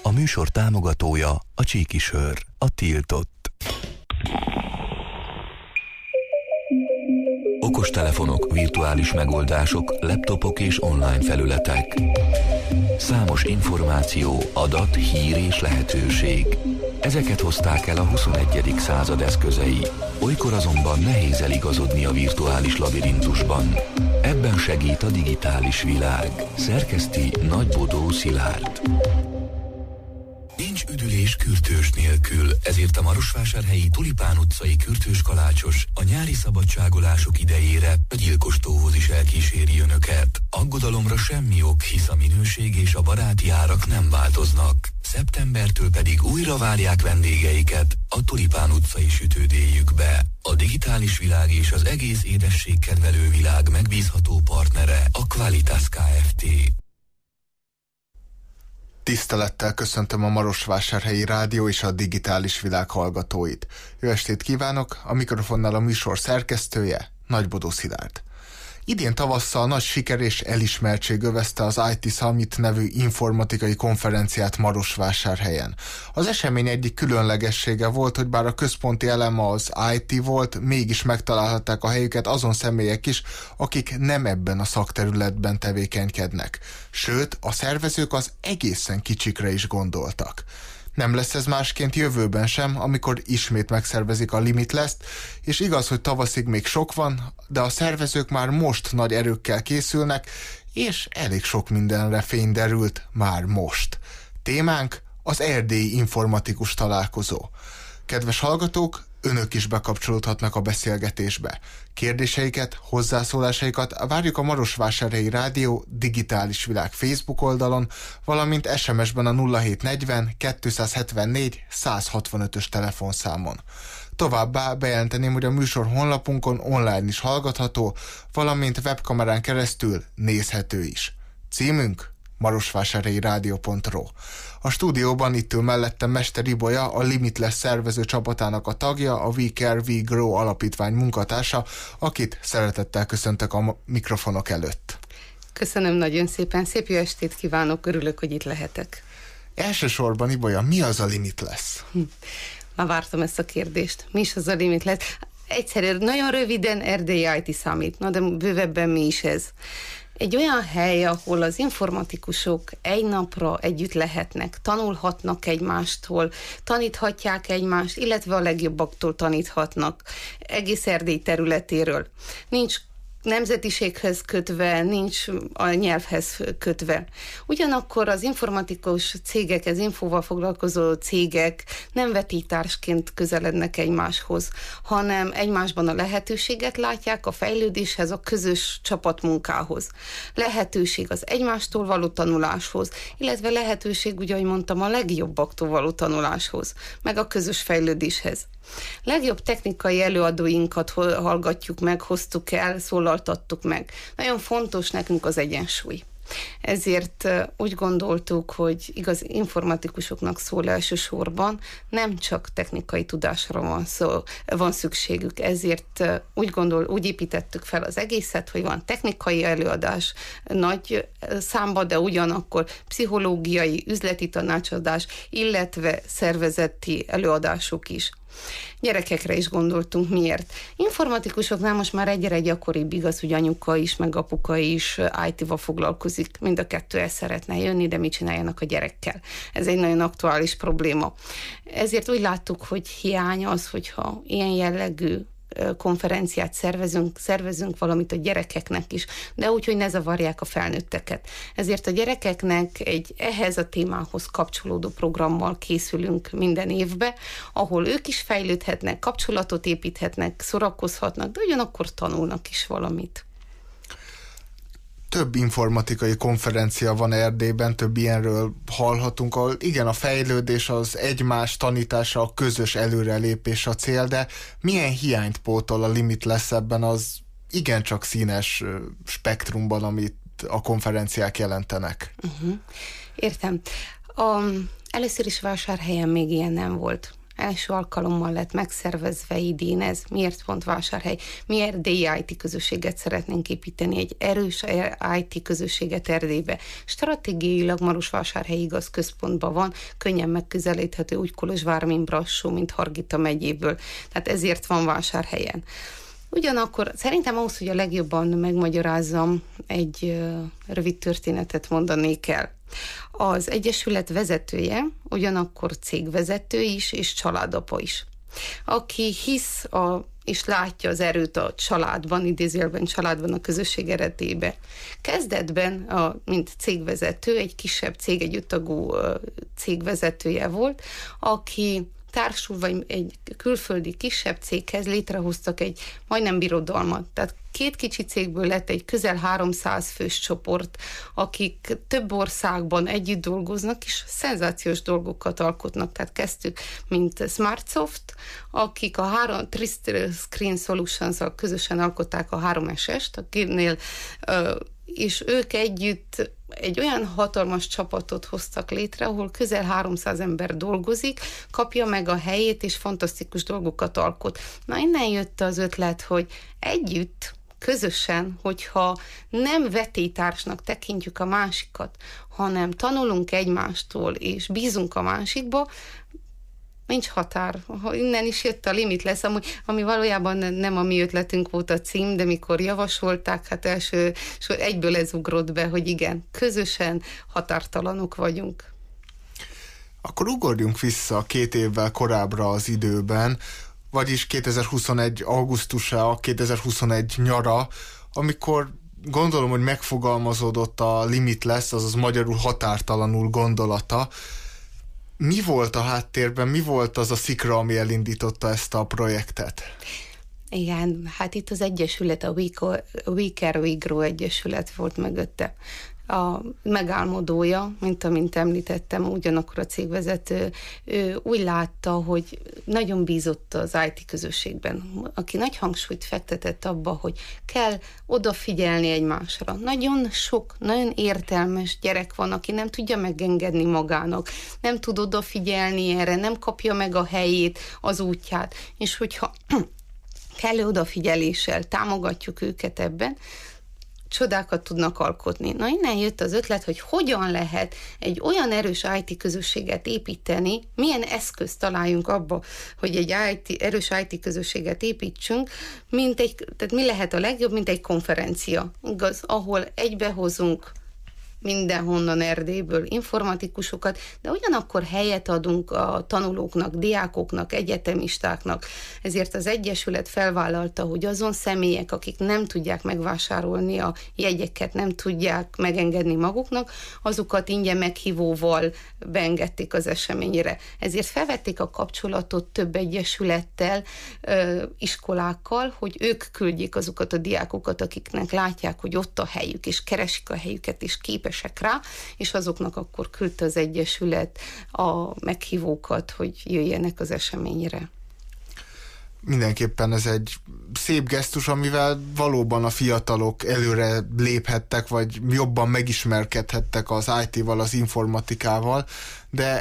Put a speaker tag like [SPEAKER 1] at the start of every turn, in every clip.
[SPEAKER 1] A műsor támogatója a Csíki Sör, a tiltott. Okostelefonok, virtuális megoldások, laptopok és online felületek. Számos információ, adat, hír és lehetőség. Ezeket hozták el a 21. század eszközei. Olykor azonban nehéz eligazodni a virtuális labirintusban. Ebben segít a digitális világ. Szerkeszti Nagybodó Szilárd. Nincs üdülés kürtős nélkül, ezért a Marosvásárhelyi Tulipán utcai kürtős kalácsos a nyári szabadságolások idejére a gyilkos tóhoz is elkíséri önöket. Aggodalomra semmi ok, hisz a minőség és a baráti árak nem változnak. Szeptembertől pedig újra várják vendégeiket a Tulipán utcai sütődéjükbe. A digitális világ és az egész édességkedvelő világ megbízható partnere a Qualitas Kft.
[SPEAKER 2] Tisztelettel köszöntöm a Marosvásárhelyi Rádió és a digitális világ hallgatóit. Jó estét kívánok, a mikrofonnál a műsor szerkesztője, Nagybodó Szilárd. Idén tavasszal nagy siker és elismertség övezte az IT Summit nevű informatikai konferenciát Marosvásárhelyen. Az esemény egyik különlegessége volt, hogy bár a központi eleme az IT volt, mégis megtalálhatták a helyüket azon személyek is, akik nem ebben a szakterületben tevékenykednek. Sőt, a szervezők az egészen kicsikre is gondoltak. Nem lesz ez másként jövőben sem, amikor ismét megszervezik a Limitless-t, és igaz, hogy tavaszig még sok van, de a szervezők már most nagy erőkkel készülnek, és elég sok mindenre fény derült már most. Témánk az erdélyi informatikus találkozó. Kedves hallgatók, önök is bekapcsolódhatnak a beszélgetésbe. Kérdéseiket, hozzászólásaikat várjuk a Marosvásárhelyi Rádió digitális világ Facebook oldalon, valamint SMS-ben a 0740 274 165-ös telefonszámon. Továbbá bejelenteném, hogy a műsor honlapunkon online is hallgatható, valamint webkamerán keresztül nézhető is. Címünk marosvásárhelyi-rádió.ro. A stúdióban itt ül mellettem Mester Ibolya, a Limitless szervező csapatának a tagja, a We Care, We Grow alapítvány munkatársa, akit szeretettel köszöntök a mikrofonok előtt.
[SPEAKER 3] Köszönöm nagyon szépen, szép jó estét kívánok, örülök, hogy itt lehetek.
[SPEAKER 2] Elsősorban, Ibolya, mi az a Limitless?
[SPEAKER 3] Már vártam ezt a kérdést. Mi is az a Limitless? Egyszerűen, nagyon röviden Erdélyi IT Summit, na de bővebben mi is ez? Egy olyan hely, ahol az informatikusok egy napra együtt lehetnek, tanulhatnak egymástól, taníthatják egymást, illetve a legjobbaktól taníthatnak egész Erdély területéről. Nincs nemzetiséghez kötve, nincs a nyelvhez kötve. Ugyanakkor az informatikus cégek, az infóval foglalkozó cégek nem vetélytársként közelednek egymáshoz, hanem egymásban a lehetőséget látják a fejlődéshez, a közös csapatmunkához. Lehetőség az egymástól való tanuláshoz, illetve lehetőség, úgy ahogy mondtam, a legjobbaktól való tanuláshoz, meg a közös fejlődéshez. Legjobb technikai előadóinkat hallgatjuk meg, hoztuk el, szólaltattuk meg. Nagyon fontos nekünk az egyensúly. Ezért úgy gondoltuk, hogy igaz informatikusoknak szól elsősorban, nem csak technikai tudásra van szükségük. Ezért úgy építettük fel az egészet, hogy van technikai előadás nagy számba, de ugyanakkor pszichológiai, üzleti tanácsadás, illetve szervezeti előadások is. Gyerekekre is gondoltunk, miért? Informatikusoknál most már egyre gyakoribb, igaz, hogy anyuka is, meg apuka is IT-val foglalkozik, mind a kettő el szeretne jönni, de mit csináljanak a gyerekkel? Ez egy nagyon aktuális probléma. Ezért úgy láttuk, hogy hiány az, hogyha ilyen jellegű konferenciát szervezünk valamit a gyerekeknek is, de úgy, hogy ne zavarják a felnőtteket. Ezért a gyerekeknek egy ehhez a témához kapcsolódó programmal készülünk minden évbe, ahol ők is fejlődhetnek, kapcsolatot építhetnek, szórakozhatnak, de ugyanakkor tanulnak is valamit.
[SPEAKER 2] Több informatikai konferencia van Erdélyben, több ilyenről hallhatunk, ahol igen, a fejlődés, az egymás tanítása, a közös előrelépés a cél, de milyen hiányt pótol a Limitless ebben az igencsak színes spektrumban, amit a konferenciák jelentenek?
[SPEAKER 3] Értem. Először is Vásárhelyen még ilyen nem volt. Első alkalommal lett megszervezve idén ez. Miért pont Vásárhely? Mi erdélyi IT közösséget szeretnénk építeni, egy erős IT közösséget Erdélybe. Stratégiailag Marosvásárhely igaz központban van, könnyen megközelíthető úgy Kolozsvár, mint Brassó, mint Hargita megyéből. Tehát ezért van Vásárhelyen. Ugyanakkor szerintem ahhoz, hogy a legjobban megmagyarázzam, egy rövid történetet mondanék el. Az egyesület vezetője ugyanakkor cégvezető is, és családapa is. Aki hisz és látja az erőt a családban, idézőjelben családban, a közösség eretébe. Kezdetben, mint cégvezető, egy kisebb cég, egy 5 tagú cégvezetője volt, aki társulva egy külföldi kisebb céghez létrehoztak egy majdnem birodalmat. Tehát 2 kicsi cégből lett egy közel 300 fős csoport, akik több országban együtt dolgoznak, és szenzációs dolgokat alkotnak. Tehát kezdtük, mint SmartSoft, akik a Tristel Screen Solutions-al közösen alkották a 3SS-t, akinél és ők együtt egy olyan hatalmas csapatot hoztak létre, ahol közel 300 ember dolgozik, kapja meg a helyét, és fantasztikus dolgokat alkot. Na, innen jött az ötlet, hogy együtt, közösen, hogyha nem vetélytársnak tekintjük a másikat, hanem tanulunk egymástól, és bízunk a másikba, nincs határ. Innen is jött a Limitless, ami valójában nem a mi ötletünk volt a cím, de mikor javasolták, hát egyből ez ugrott be, hogy igen, közösen határtalanok vagyunk.
[SPEAKER 2] Akkor ugorjunk vissza 2 évvel korábbra az időben, vagyis 2021 augusztusa, 2021 nyara, amikor gondolom, hogy megfogalmazódott a Limitless, azaz magyarul határtalanul gondolata. Mi volt a háttérben, mi volt az a szikra, ami elindította ezt a projektet?
[SPEAKER 3] Igen, hát itt az egyesület, a We Care We Grow egyesület volt mögötte. A megálmodója, mint amint említettem, ugyanakkor a cégvezető, ő úgy látta, hogy nagyon bízott az IT közösségben, aki nagy hangsúlyt fektetett abba, hogy kell odafigyelni egymásra. Nagyon sok, nagyon értelmes gyerek van, aki nem tudja megengedni magának, nem tud odafigyelni erre, nem kapja meg a helyét, az útját, és hogyha kellő odafigyeléssel támogatjuk őket ebben, csodákat tudnak alkotni. Na, innen jött az ötlet, hogy hogyan lehet egy olyan erős IT közösséget építeni, milyen eszközt találjunk abba, hogy egy erős IT közösséget építsünk, tehát mi lehet a legjobb, mint egy konferencia, igaz, ahol egybehozunk mindenhonnan Erdélyből informatikusokat, de ugyanakkor helyet adunk a tanulóknak, diákoknak, egyetemistáknak. Ezért az Egyesület felvállalta, hogy azon személyek, akik nem tudják megvásárolni a jegyeket, nem tudják megengedni maguknak, azokat ingyen meghívóval beengedték az eseményre. Ezért felvették a kapcsolatot több egyesülettel, iskolákkal, hogy ők küldjék azokat a diákokat, akiknek látják, hogy ott a helyük, és keresik a helyüket, és képesek rá, és azoknak akkor küldte az Egyesület a meghívókat, hogy jöjjenek az eseményre.
[SPEAKER 2] Mindenképpen ez egy szép gesztus, amivel valóban a fiatalok előre léphettek, vagy jobban megismerkedhettek az IT-val, az informatikával, de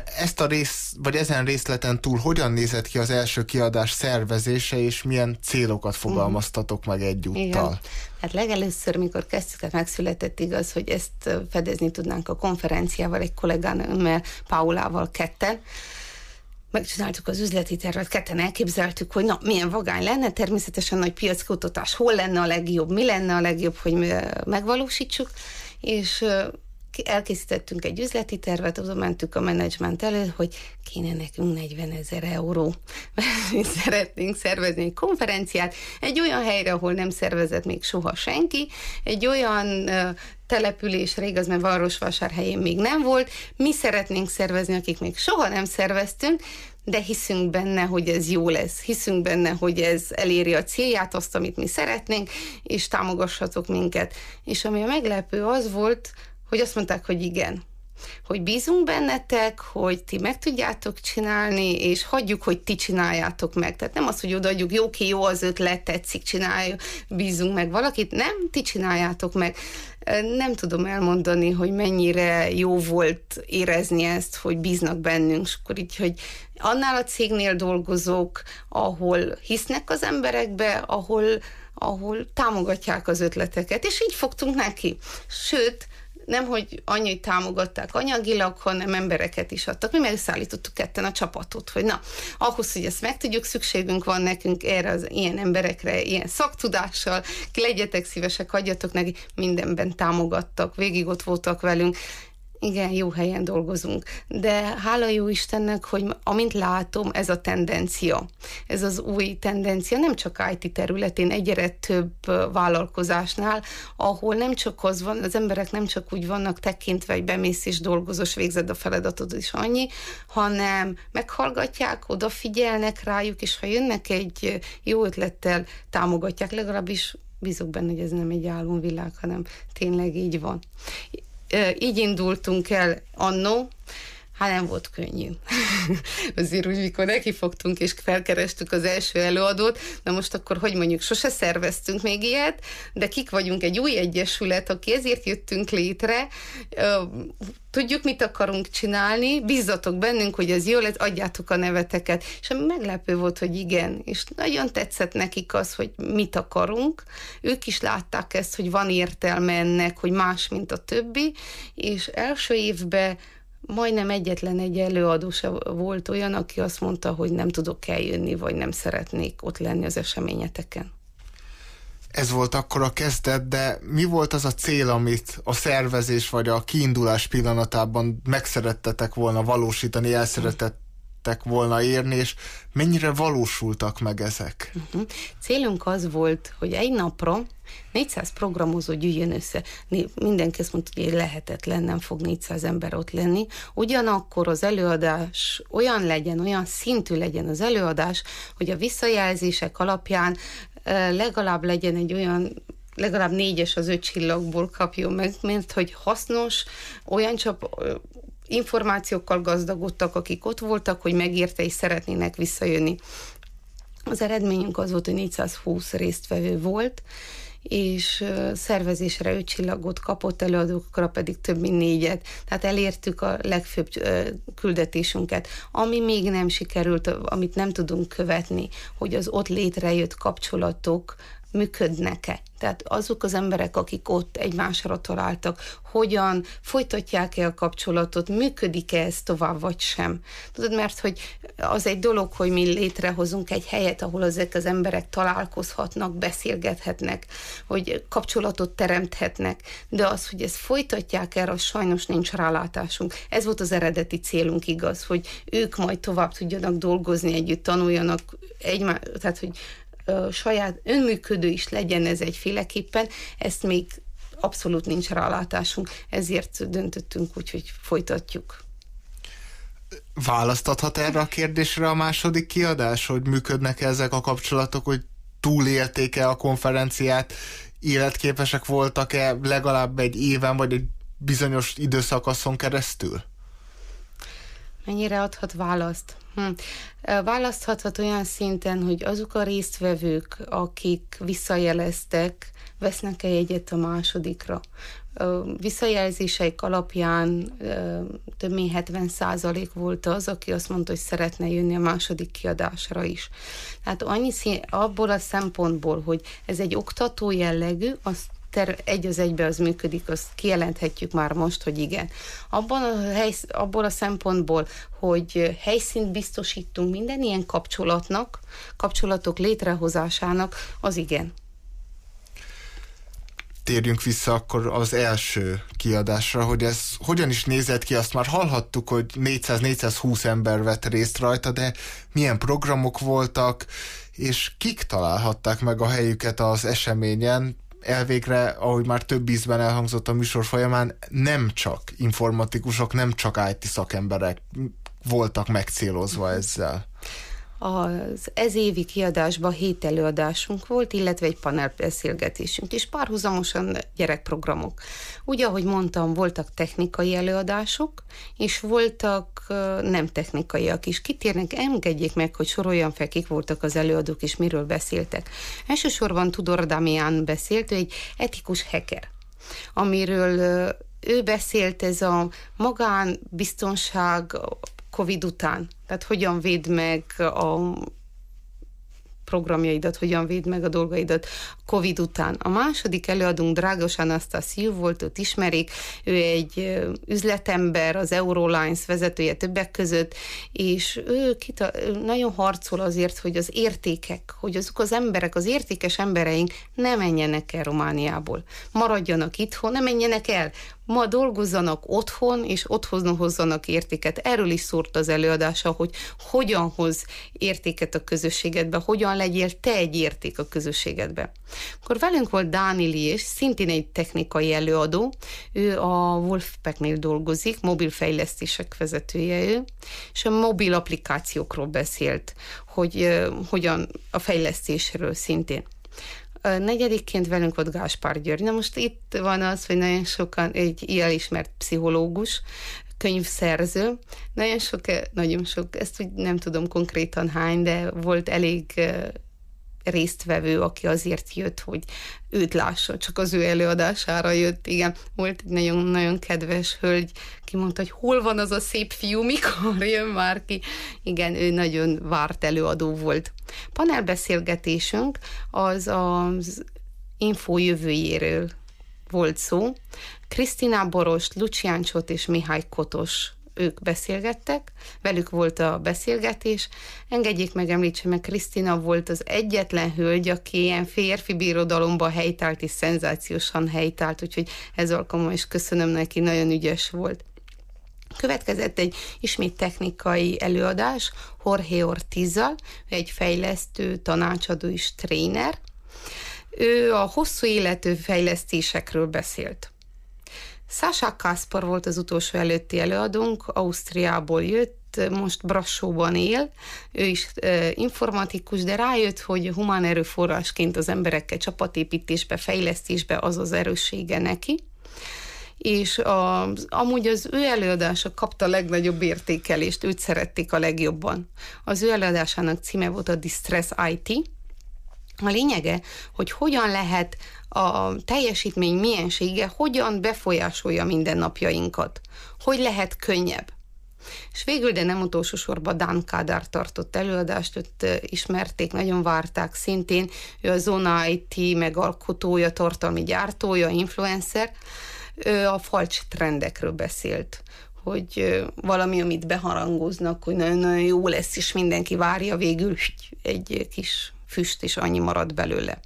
[SPEAKER 2] ezen részleten túl hogyan nézett ki az első kiadás szervezése, és milyen célokat fogalmaztatok meg egyúttal? Igen.
[SPEAKER 3] Hát legelőször, mikor kezdtük, megszületett, igaz, hogy ezt fedezni tudnánk a konferenciával, egy kollégánőmmel, Paulával ketten. Megcsináltuk az üzleti tervet, ketten elképzeltük, hogy milyen vagány lenne, természetesen nagy piackutatás, hol lenne a legjobb, mi lenne a legjobb, hogy megvalósítsuk, és elkészítettünk egy üzleti tervet, oda mentük a menedzsment elő, hogy kéne nekünk 40 000 euró, mert mi szeretnénk szervezni egy konferenciát, egy olyan helyre, ahol nem szervezett még soha senki, egy olyan településre, igaz, mert Marosvásárhelyen még nem volt, mi szeretnénk szervezni, akik még soha nem szerveztünk, de hiszünk benne, hogy ez jó lesz, hiszünk benne, hogy ez eléri a célját, azt, amit mi szeretnénk, és támogassatok minket. És ami a meglepő az volt, hogy azt mondták, hogy igen. hogy bízunk bennetek, hogy ti meg tudjátok csinálni, és hagyjuk, hogy ti csináljátok meg. Tehát nem az, hogy odaadjuk, jó az ötlet, tetszik, csináljuk, bízunk meg valakit, nem, ti csináljátok meg. Nem tudom elmondani, hogy mennyire jó volt érezni ezt, hogy bíznak bennünk, és akkor így, hogy annál a cégnél dolgozók, ahol hisznek az emberekbe, ahol támogatják az ötleteket, és így fogtunk neki. Sőt, nem, hogy annyi támogatták anyagilag, hanem embereket is adtak. Mi megszállítottuk ketten a csapatot, hogy na, ahhoz, hogy ezt megtudjuk, szükségünk van nekünk erre az ilyen emberekre, ilyen szaktudással, legyetek szívesek, adjatok neki, mindenben támogattak, végig ott voltak velünk. Igen, jó helyen dolgozunk, de hála jó Istennek, hogy amint látom, ez a tendencia, ez az új tendencia, nem csak IT területén, egyre több vállalkozásnál, ahol nem csak az van, az emberek nem csak úgy vannak tekintve, hogy bemész és dolgozós, végzed a feladatod is annyi, hanem meghallgatják, odafigyelnek rájuk, és ha jönnek egy jó ötlettel, támogatják, legalábbis bízok benne, hogy ez nem egy álomvilág, hanem tényleg így van. Így indultunk el annó, hát nem volt könnyű. Azért úgy, mikor nekifogtunk és felkerestük az első előadót, na most akkor, hogy mondjuk, sose szerveztünk még ilyet, de kik vagyunk, egy új egyesület, aki ezért jöttünk létre, tudjuk, mit akarunk csinálni, bízzatok bennünk, hogy ez jó lesz, adjátok a neveteket. És ami meglepő volt, hogy igen, és nagyon tetszett nekik az, hogy mit akarunk. Ők is látták ezt, hogy van értelme ennek, hogy más, mint a többi, és első évben majdnem egyetlen egy előadó se volt olyan, aki azt mondta, hogy nem tudok eljönni, vagy nem szeretnék ott lenni az eseményeteken.
[SPEAKER 2] Ez volt akkor a kezdet, de mi volt az a cél, amit a szervezés vagy a kiindulás pillanatában megszerettetek volna valósítani, elszerettettek volna érni, és mennyire valósultak meg ezek?
[SPEAKER 3] Célunk az volt, hogy egy napra 400 programozó gyűjjön össze. Mindenki azt mondta, hogy lehetetlen, nem fog 400 ember ott lenni. Ugyanakkor az előadás olyan legyen, olyan szintű legyen az előadás, hogy a visszajelzések alapján legalább legyen egy olyan, legalább 4-es az 5 csillagból kapjon meg, mert hogy hasznos, olyan információkkal gazdagodtak, akik ott voltak, hogy megérte és szeretnének visszajönni. Az eredményünk az volt, hogy 420 résztvevő volt, és szervezésre 5 csillagot kapott, előadókra pedig több mint 4-et. Tehát elértük a legfőbb küldetésünket. Ami még nem sikerült, amit nem tudunk követni, hogy az ott létrejött kapcsolatok működnek-e. Tehát azok az emberek, akik ott egymásra találtak, hogyan folytatják-e a kapcsolatot, működik-e ez tovább, vagy sem. Tudod, mert hogy az egy dolog, hogy mi létrehozunk egy helyet, ahol ezek az emberek találkozhatnak, beszélgethetnek, hogy kapcsolatot teremthetnek, de az, hogy ezt folytatják erre, az sajnos nincs rálátásunk. Ez volt az eredeti célunk, igaz, hogy ők majd tovább tudjanak dolgozni együtt, tanuljanak tehát, hogy saját önműködő is legyen ez egyféleképpen, ezt még abszolút nincs rálátásunk, ezért döntöttünk úgy, hogy folytatjuk.
[SPEAKER 2] Választathat erre a kérdésre a második kiadás, hogy működnek ezek a kapcsolatok, hogy túlélték-e a konferenciát, életképesek voltak-e legalább egy éven, vagy egy bizonyos időszakaszon keresztül?
[SPEAKER 3] Mennyire adhat választ? Választhathat olyan szinten, hogy azok a résztvevők, akik visszajeleztek, vesznek-e jegyet a másodikra. Visszajelzéseik alapján több mint 70% volt az, aki azt mondta, hogy szeretne jönni a második kiadásra is. Tehát abból a szempontból, hogy ez egy oktató jellegű, azt egy az egybe az működik, azt kijelenthetjük már most, hogy igen. Abból a szempontból, hogy helyszínt biztosítunk minden ilyen kapcsolatok létrehozásának, az igen.
[SPEAKER 2] Térjünk vissza akkor az első kiadásra, hogy ez hogyan is nézett ki, azt már hallhattuk, hogy 400-420 ember vett részt rajta, de milyen programok voltak, és kik találhatták meg a helyüket az eseményen? Elvégre, ahogy már több ízben elhangzott a műsor folyamán, nem csak informatikusok, nem csak IT szakemberek voltak megcélozva ezzel.
[SPEAKER 3] Az ezévi kiadásban 7 előadásunk volt, illetve egy panelbeszélgetésünk is, párhuzamosan gyerekprogramok. Úgy, ahogy mondtam, voltak technikai előadások, és voltak nem technikaiak is. Kitérnek, engedjék meg, hogy soroljam fel, kik voltak az előadók, és miről beszéltek. Elsősorban Tudor Damián beszélt, ő egy etikus hacker, amiről ő beszélt, ez a magánbiztonság Covid után. Tehát hogyan véd meg a programjaidat, hogyan véd meg a dolgaidat Covid után. A második előadónk Dragos Anastasiou volt, őt ismerik, ő egy üzletember, az Eurolines vezetője többek között, és ő nagyon harcol azért, hogy az értékek, hogy azok az emberek, az értékes embereink ne menjenek el Romániából. Maradjanak itthon, ne menjenek el. Ma dolgozzanak otthon, és otthon hozzanak értéket. Erről is szólt az előadása, hogy hogyan hoz értéket a közösségedbe, hogyan legyél te egy érték a közösségedbe. Akkor velünk volt Dáni Liés, szintén egy technikai előadó, ő a Wolfpacknél dolgozik, mobilfejlesztések vezetője ő, és a mobil applikációkról beszélt, hogy hogyan a fejlesztésről szintén. Negyedikként velünk volt Gáspár György. Na most itt van az, hogy nagyon sokan, egy elismert pszichológus, könyvszerző, nagyon sok, ezt úgy nem tudom konkrétan hány, de volt elég résztvevő, aki azért jött, hogy őt lássa, csak az ő előadására jött. Igen, volt egy nagyon-nagyon kedves hölgy, ki mondta, hogy hol van az a szép fiú, mikor jön már ki. Igen, ő nagyon várt előadó volt. Panelbeszélgetésünk az info jövőjéről volt szó. Krisztina Borost, Lucián Csot és Mihály Kotos, ők beszélgettek, velük volt a beszélgetés. Engedjék meg, említsem meg, Krisztina volt az egyetlen hölgy, aki ilyen férfi birodalomba helytált, és szenzációsan helytált, úgyhogy ez alkalommal is köszönöm neki, nagyon ügyes volt. Következett egy ismét technikai előadás Jorge Ortizzal, ő egy fejlesztő, tanácsadó és tréner. Ő a hosszú életű fejlesztésekről beszélt. Sasha Kaspar volt az utolsó előtti előadónk, Ausztriából jött, most Brassóban él, ő is informatikus, de rájött, hogy humán erőforrásként az emberekkel csapatépítésbe, fejlesztésbe az az erőssége neki, és amúgy az ő előadása kapta a legnagyobb értékelést, őt szerették a legjobban. Az ő előadásának címe volt a Distress IT. A lényege, hogy hogyan lehet a teljesítmény miensége, hogyan befolyásolja mindennapjainkat, hogy lehet könnyebb. És végül, de nem utolsó sorban Dán Kádár tartott előadást, őt ismerték, nagyon várták szintén, ő a Zona IT megalkotója, tartalmi gyártója, influencer, ő a falcs trendekről beszélt, hogy valami, amit beharangoznak, hogy nagyon-nagyon jó lesz, és mindenki várja, végül egy kis füst, és annyi marad belőle.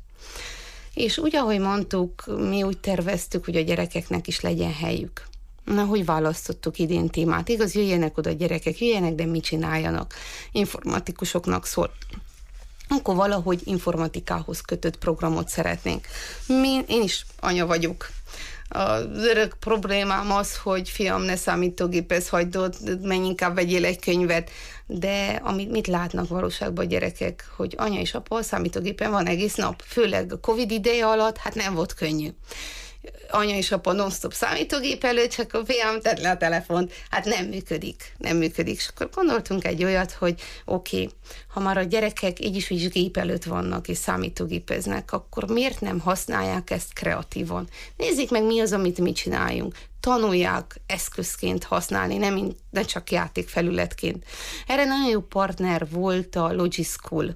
[SPEAKER 3] És úgy, ahogy mondtuk, mi úgy terveztük, hogy a gyerekeknek is legyen helyük. Na, hogy választottuk idén témát? Igaz, jöjjenek oda gyerekek, jöjjenek, de mit csináljanak? Informatikusoknak szól. Akkor valahogy informatikához kötött programot szeretnénk. Én is anya vagyok. Az örök problémám az, hogy fiam, ne számítógéphez hagyd, menj inkább vegyél egy könyvet, de mit látnak valóságban a gyerekek, hogy anya és apa a számítógépen van egész nap, főleg a Covid ideje alatt, hát nem volt könnyű. Anya és apa non-stop számítógép előtt, csak a fiam, tedd le a telefont. Hát nem működik. És akkor gondoltunk egy olyat, hogy oké, ha már a gyerekek így is gép előtt vannak és számítógépeznek, akkor miért nem használják ezt kreatívan? Nézzék meg, mi az, amit mi csináljunk. Tanulják eszközként használni, nem csak játékfelületként. Erre nagyon jó partner volt a Logischool.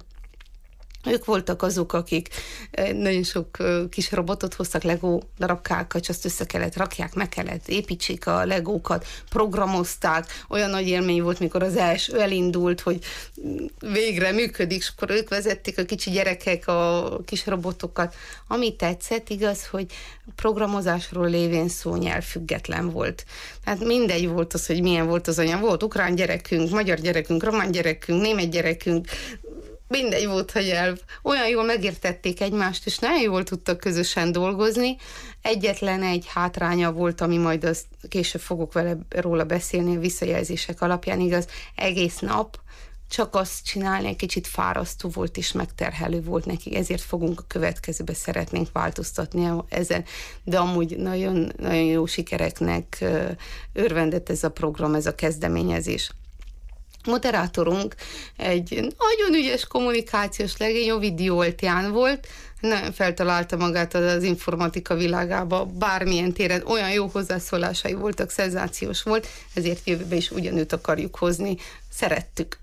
[SPEAKER 3] Ők voltak azok, akik nagyon sok kis robotot hoztak, Lego darabkákat, és azt össze kellett rakják, meg kellett építsék a legókat, programozták. Olyan nagy élmény volt, mikor az első elindult, hogy végre működik, és akkor ők vezették a kicsi gyerekek a kis robotokat. Ami tetszett, igaz, hogy programozásról lévén szó nyelvfüggetlen volt. Tehát mindegy volt az, hogy milyen volt az anyag. Volt ukrán gyerekünk, magyar gyerekünk, román gyerekünk, német gyerekünk, mindegy volt a nyelv. Olyan jól megértették egymást, és nagyon jól tudtak közösen dolgozni. Egyetlen egy hátránya volt, ami majd később fogok róla beszélni a visszajelzések alapján, igaz, egész nap csak azt csinálni egy kicsit fárasztó volt és megterhelő volt nekik, ezért fogunk a következőbe szeretnénk változtatni ezen, de amúgy nagyon, nagyon jó sikereknek örvendett ez a program, ez a kezdeményezés. Moderátorunk egy nagyon ügyes kommunikációs legény, Ovidiu Oltján volt, nagyon feltalálta magát az informatika világába, bármilyen téren olyan jó hozzászólásai voltak, szenzációs volt, ezért jövőben is ugyanúgy akarjuk hozni, szerettük.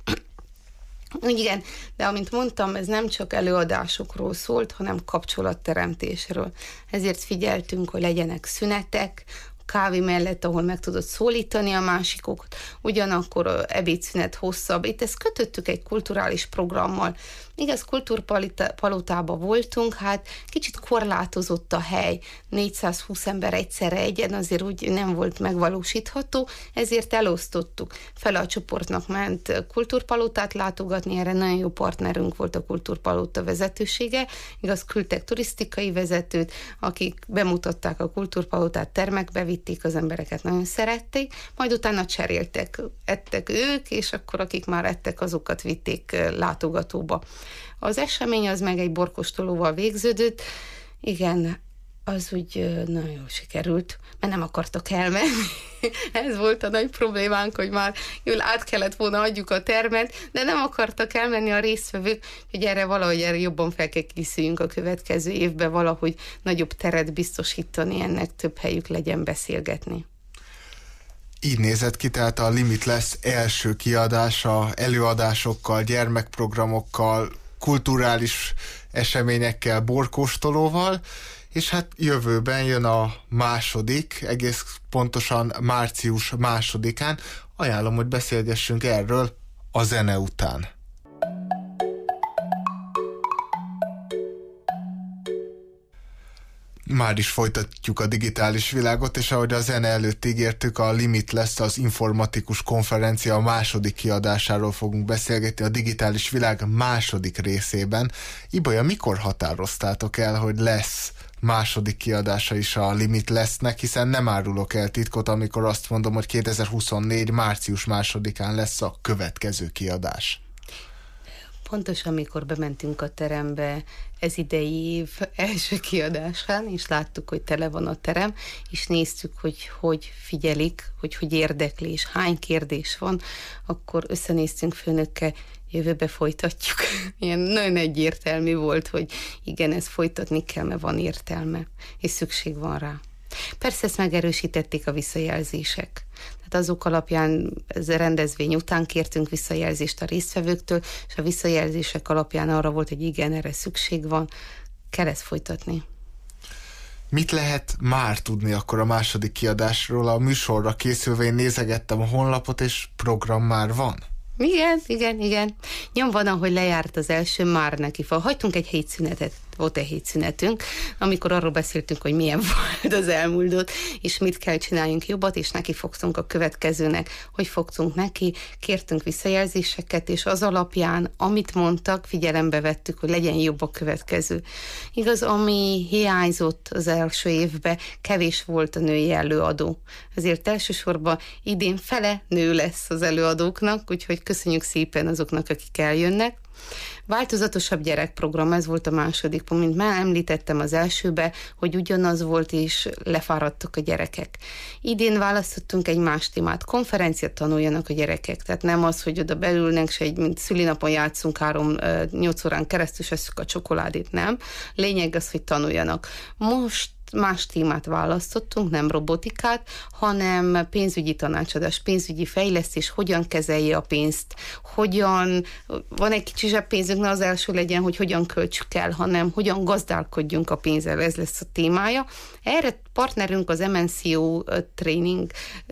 [SPEAKER 3] Igen, de amint mondtam, ez nem csak előadásokról szólt, hanem kapcsolatteremtésről. Ezért figyeltünk, hogy legyenek szünetek, kávé mellett, ahol meg tudod szólítani a másikokat, ugyanakkor ebédszünet hosszabb. Itt ezt kötöttük egy kulturális programmal. Igaz, kultúrpalotában voltunk, hát kicsit korlátozott a hely, 420 ember egyszerre egyen, azért úgy nem volt megvalósítható, ezért elosztottuk. Fele a csoportnak ment kultúrpalotát látogatni, erre nagyon jó partnerünk volt a kultúrpalota vezetősége, igaz, küldtek turisztikai vezetőt, akik bemutatták a kultúrpalotát, termekbe vitték, az embereket nagyon szerették, majd utána cseréltek, ettek ők, és akkor akik már ettek, azokat vitték látogatóba. Az esemény az meg egy borkóstolóval végződött, igen, az úgy nagyon jól sikerült, mert nem akartak elmenni. Ez volt a nagy problémánk, hogy már jól át kellett volna adjuk a termet, de nem akartak elmenni a résztvevők, hogy erre jobban fel kell készüljünk a következő évben, valahogy nagyobb teret biztosítani, ennek több helyük legyen beszélgetni.
[SPEAKER 2] Így nézett ki, tehát a Limitless első kiadása előadásokkal, gyermekprogramokkal, kulturális eseményekkel, borkóstolóval, és hát jövőben jön a második, egész pontosan március 2-án. Ajánlom, hogy beszélgessünk erről a zene után. Már is folytatjuk a digitális világot, és ahogy a zene előtt ígértük, a Limitless, az informatikus konferencia második kiadásáról fogunk beszélgetni a digitális világ második részében. Ibolya, mikor határoztátok el, hogy lesz második kiadása is a Limitlessnek, hiszen nem árulok el titkot, amikor azt mondom, hogy 2024. március 2-án lesz a következő kiadás.
[SPEAKER 3] Pontosan, amikor bementünk a terembe ez idei év első kiadásán, és láttuk, hogy tele van a terem, és néztük, hogy figyelik, hogy érdekli, és hány kérdés van, akkor összenéztünk főnökkel, jövőbe folytatjuk. Ilyen nagyon egyértelmű volt, hogy igen, ezt folytatni kell, mert van értelme, és szükség van rá. Persze ezt megerősítették a visszajelzések. Tehát azok alapján, ez a rendezvény után kértünk visszajelzést a résztvevőktől, és a visszajelzések alapján arra volt, hogy igen, erre szükség van, kell ezt folytatni.
[SPEAKER 2] Mit lehet már tudni akkor a második kiadásról? A műsorra készülve én nézegettem a honlapot, és program már van.
[SPEAKER 3] Igen. Nyomban, ahogy lejárt az első, már neki hagytunk egy hétszünetet, volt egy hétszünetünk, amikor arról beszéltünk, hogy milyen volt az elmúltott, és mit kell csináljunk jobbat, és neki fogtunk a következőnek, hogy fogtunk neki, kértünk visszajelzéseket, és az alapján, amit mondtak, figyelembe vettük, hogy legyen jobb a következő. Igaz, ami hiányzott az első évben, kevés volt a női előadó. Ezért elsősorban idén fele nő lesz az előadóknak, úgyhogy köszönjük szépen azoknak, akik eljönnek. Változatosabb gyerekprogram, ez volt a második pont, mint már említettem az elsőbe, hogy ugyanaz volt, és lefáradtak a gyerekek. Idén választottunk egy más témát, konferenciát tanuljanak a gyerekek, tehát nem az, hogy oda beülnek, se mint szülinapon játszunk 8 órán keresztül, esszük a csokoládét, nem. Lényeg az, hogy tanuljanak. Most más témát választottunk, nem robotikát, hanem pénzügyi tanácsadás, pénzügyi fejlesztés, hogyan kezelje a pénzt, van egy kicsi zseppénzünk, ne az első legyen, hogy hogyan költsük el, hanem hogyan gazdálkodjunk a pénzzel, ez lesz a témája. Erre partnerünk az MNCO Training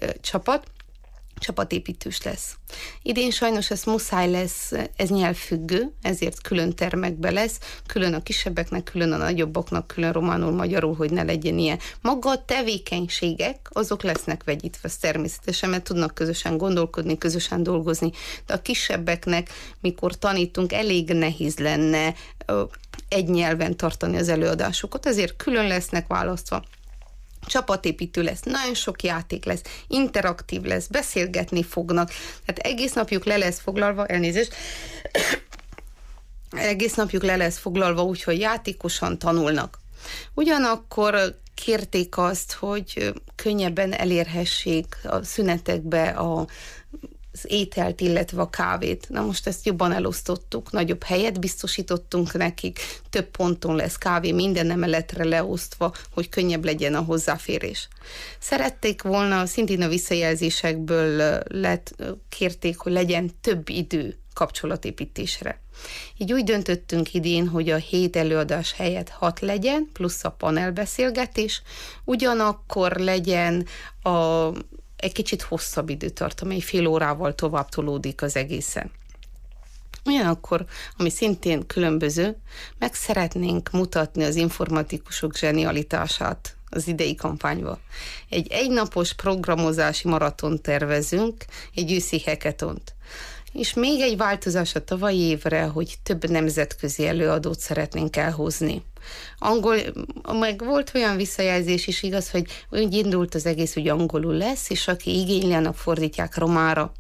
[SPEAKER 3] csapatépítős lesz. Idén sajnos ez muszáj lesz, ez nyelvfüggő, ezért külön termekbe lesz, külön a kisebbeknek, külön a nagyobbaknak, külön románul, magyarul, hogy ne legyen ilyen. Maga a tevékenységek, azok lesznek vegyítve, természetesen, mert tudnak közösen gondolkodni, közösen dolgozni, de a kisebbeknek, mikor tanítunk, elég nehéz lenne egy nyelven tartani az előadásokat, ezért külön lesznek választva. csapatépítő lesz, nagyon sok játék lesz, interaktív lesz, beszélgetni fognak, tehát egész napjuk le lesz foglalva, egész napjuk le lesz foglalva úgy, hogy játékosan tanulnak. Ugyanakkor kérték azt, hogy könnyebben elérhessék a szünetekbe az ételt, illetve a kávét. Na most ezt jobban elosztottuk, nagyobb helyet biztosítottunk nekik, több ponton lesz kávé, minden emeletre leosztva, hogy könnyebb legyen a hozzáférés. Szerették volna, szintén a visszajelzésekből kérték, hogy legyen több idő kapcsolatépítésre. Így úgy döntöttünk idén, hogy a 7 előadás helyett 6 legyen, plusz a panelbeszélgetés, ugyanakkor legyen egy kicsit hosszabb időtartam, egy fél órával tovább tolódik az egészen. Ugyanakkor, ami szintén különböző, meg szeretnénk mutatni az informatikusok zsenialitását az idei kampányba. Egy egynapos programozási maraton tervezünk, egy őszi hackathont. És még egy változás a tavalyi évre, hogy több nemzetközi előadót szeretnénk elhozni. Meg volt olyan visszajelzés is, igaz, hogy úgy indult az egész, hogy angolul lesz, és aki igényli, annak fordítják romára.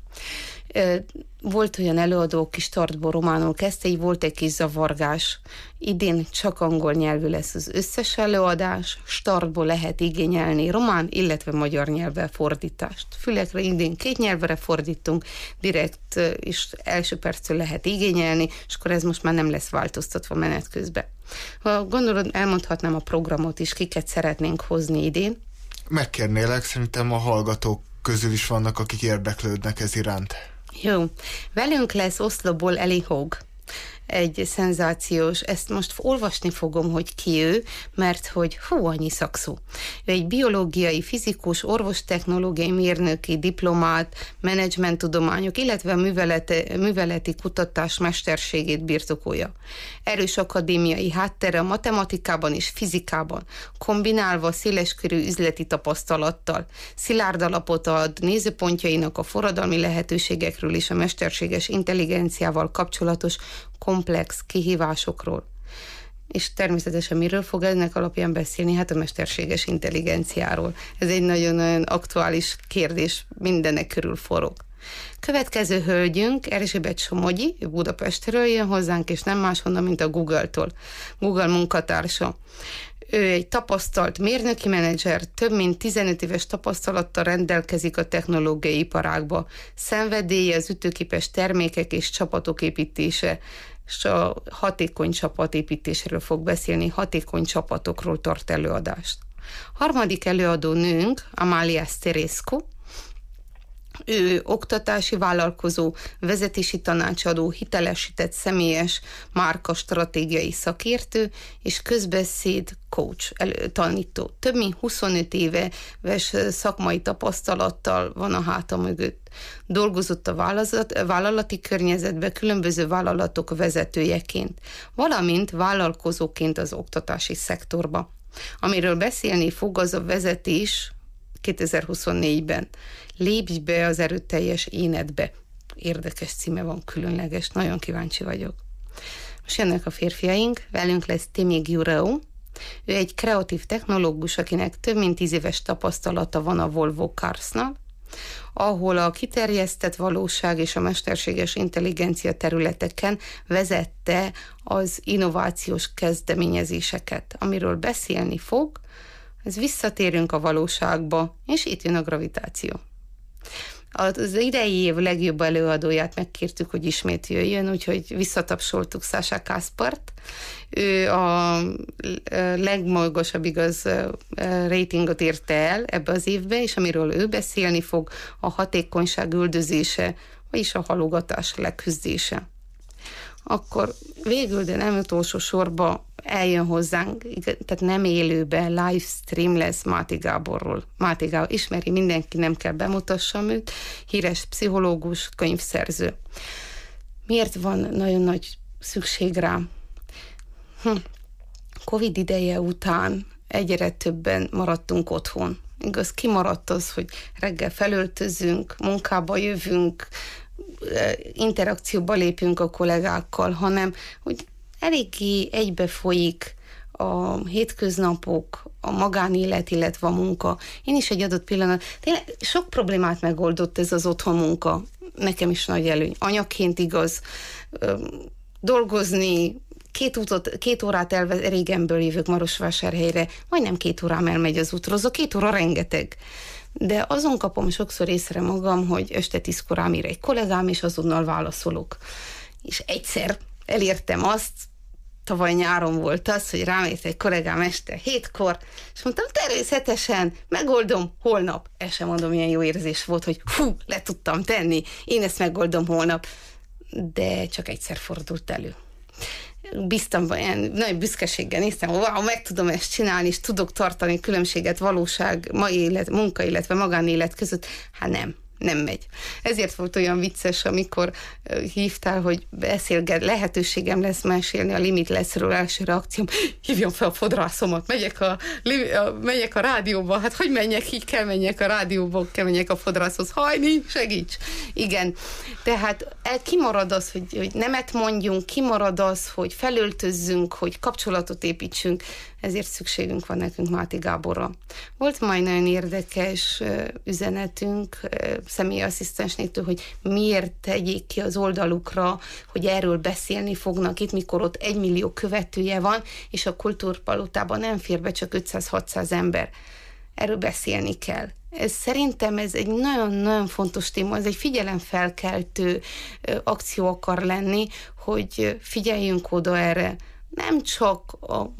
[SPEAKER 3] Volt olyan előadó, aki startból románul kezdte, így volt egy kis zavargás. Idén csak angol nyelvű lesz az összes előadás, startból lehet igényelni román, illetve magyar nyelvvel fordítást. Fülekre idén 2 nyelvre fordítunk, direkt és első perctől lehet igényelni, és akkor ez most már nem lesz változtatva menet közben. Ha gondolod, elmondhatnám a programot is, kiket szeretnénk hozni idén.
[SPEAKER 2] Megkérnélek, szerintem a hallgatók közül is vannak, akik érdeklődnek ez iránt.
[SPEAKER 3] Jó. Velünk lesz Oszlóból Eli Hogg. Egy szenzációs, ezt most olvasni fogom, hogy ki ő, mert hogy annyi szakszó. Ő egy biológiai, fizikus, orvostechnológiai, mérnöki, diplomát, menedzsmenttudományok, illetve műveleti kutatás mesterségét birtokolja. Erős akadémiai háttere a matematikában és fizikában, kombinálva széleskörű üzleti tapasztalattal, szilárd alapot ad nézőpontjainak a forradalmi lehetőségekről és a mesterséges intelligenciával kapcsolatos komplex kihívásokról. És természetesen miről fog ennek alapján beszélni? Hát a mesterséges intelligenciáról. Ez egy nagyon-nagyon aktuális kérdés, mindenek körül forog. Következő hölgyünk Erzsébet Somogyi, ő Budapestről jön hozzánk, és nem máshonnan, mint a Google-tól. Google munkatársa. Ő egy tapasztalt mérnöki menedzser, több mint 15 éves tapasztalattal rendelkezik a technológiai iparágba. Szenvedélye az ütőképes termékek és csapatok építése, és a hatékony csapatépítésről fog beszélni, hatékony csapatokról tart előadást. Harmadik előadó nőnk, Amália Szterészko. Ő oktatási vállalkozó, vezetési tanácsadó, hitelesített személyes márka stratégiai szakértő és közbeszéd coach, tanító. Több mint 25 éves szakmai tapasztalattal van a háta mögött. Dolgozott a vállalati környezetben különböző vállalatok vezetőjeként, valamint vállalkozóként az oktatási szektorba. Amiről beszélni fog, az a vezetés 2024-ben. Lépj be az erőteljes énedbe. Érdekes címe van, különleges, nagyon kíváncsi vagyok. Most jönnek a férfiaink, velünk lesz Timmy Gyurau. Ő egy kreatív technológus, akinek több mint 10 éves tapasztalata van a Volvo Carsnál, ahol a kiterjesztett valóság és a mesterséges intelligencia területeken vezette az innovációs kezdeményezéseket. Amiről beszélni fog, ez visszatérünk a valóságba, és itt jön a gravitáció. Az idei év legjobb előadóját megkértük, hogy ismét jöjjön, úgyhogy visszatapsoltuk Sasha Kaspart. Ő a legmagasabb ratingot érte el ebbe az évbe, és amiről ő beszélni fog, a hatékonyság üldözése, vagyis a halogatás leküzdése. Akkor végül, de nem utolsó sorba eljön hozzánk, tehát nem élőben, livestream lesz Máté Gáborról. Máté Gábor ismeri mindenki, nem kell bemutassam őt, híres pszichológus, könyvszerző. Miért van nagyon nagy szükség rá? Covid ideje után egyre többen maradtunk otthon. Igaz, kimaradt az, hogy reggel felöltözünk, munkába jövünk, interakcióba lépünk a kollégákkal, hanem hogy eléggé egybefolyik a hétköznapok, a magánélet, illetve a munka. Én is egy adott pillanat, tényleg sok problémát megoldott ez az otthon munka. Nekem is nagy előny. Anyaként igaz, dolgozni, 2 órát régenből jövök Marosvásárhelyre, majdnem 2 órám elmegy az útra, az a 2 óra rengeteg. De azon kapom sokszor észre magam, hogy este 10-kor rám ír egy kollégám, és azonnal válaszolok. És egyszer elértem azt, tavaly nyáron volt az, hogy rám írt egy kollégám este 7-kor, és mondtam, természetesen, megoldom holnap. El sem mondom, milyen jó érzés volt, hogy le tudtam tenni, én ezt megoldom holnap. De csak egyszer fordult elő. Bíztam, nagy büszkeséggel néztem, wow, meg tudom ezt csinálni, és tudok tartani különbséget valóság, munka, illetve magánélet között. Hát nem megy. Ezért volt olyan vicces, amikor hívtál, hogy lehetőségem lesz mesélni a Limitlessről, első reakcióm, hívjam fel a fodrászomat, megyek a rádióba, hát hogy menjek, így kell menjek a rádióba, kell menjek a fodrászhoz, hajni, segíts. Igen, tehát kimarad az, hogy nemet mondjunk, kimarad az, hogy felöltözzünk, hogy kapcsolatot építsünk, ezért szükségünk van nekünk Máté Gáborra. Volt majd nagyon érdekes üzenetünk személyasszisztensnétől, hogy miért tegyék ki az oldalukra, hogy erről beszélni fognak itt, mikor ott 1 millió követője van, és a kultúrpalotában nem fér be csak 500-600 ember. Erről beszélni kell. Szerintem ez egy nagyon-nagyon fontos téma, ez egy figyelemfelkeltő akció akar lenni, hogy figyeljünk oda erre. Nem csak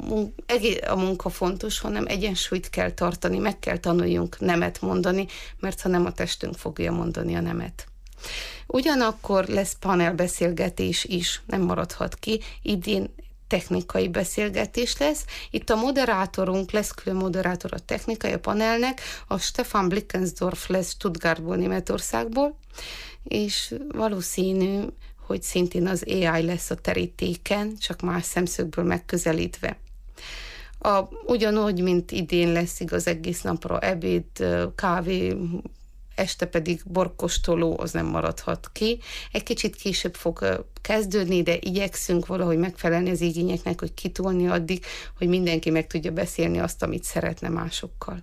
[SPEAKER 3] a munka fontos, hanem egyensúlyt kell tartani, meg kell tanuljunk nemet mondani, mert ha nem, a testünk fogja mondani a nemet. Ugyanakkor lesz panelbeszélgetés is, nem maradhat ki, idén technikai beszélgetés lesz. Itt a moderátorunk, lesz külön moderátor a technikai, a panelnek, a Stefan Blickensdorf lesz Stuttgartból, Németországból, és valószínű, hogy szintén az AI lesz a terítéken, csak más szemszögből megközelítve. Ugyanúgy, mint idén lesz igaz egész napra ebéd, kávé, este pedig borkostoló, az nem maradhat ki. Egy kicsit később fog kezdődni, de igyekszünk valahogy megfelelni az igényeknek, hogy kitolni addig, hogy mindenki meg tudja beszélni azt, amit szeretne másokkal.